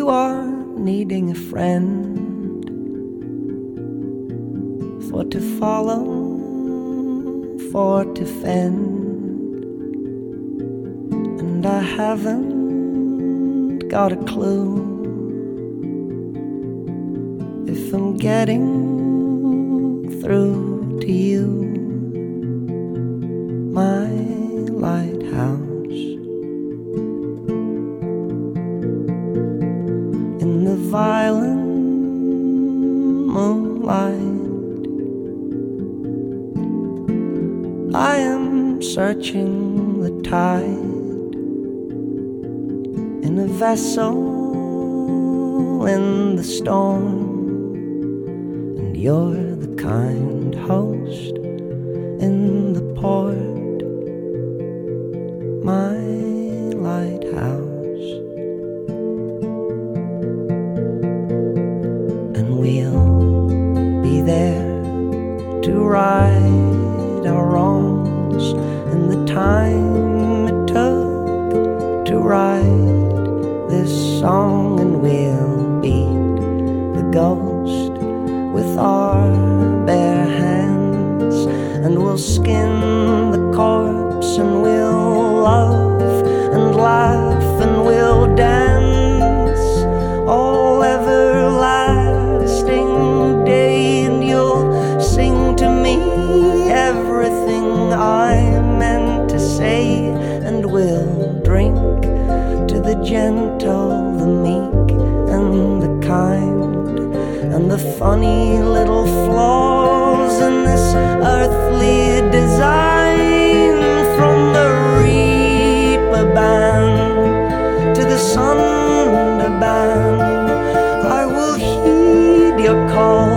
you are needing a friend for to follow, for to fend, and I haven't got a clue if I'm getting through to you, my lighthouse. In the violent moonlight, I am searching the tide in a vessel in the storm, and you're the kind host in the port, my lighthouse. And we'll be there to right our wrongs in the time it took to write this song, and we'll beat the ghost with our bare hands, and we'll skin the corpse, and we'll love and laugh, and we'll dance all everlasting day, and you'll sing to me everything I meant to say, and we'll drink to the gentle, the meek, and the kind, and the funny little flaws in this earthly design, from the reaper band to the sunder band. I will heed your call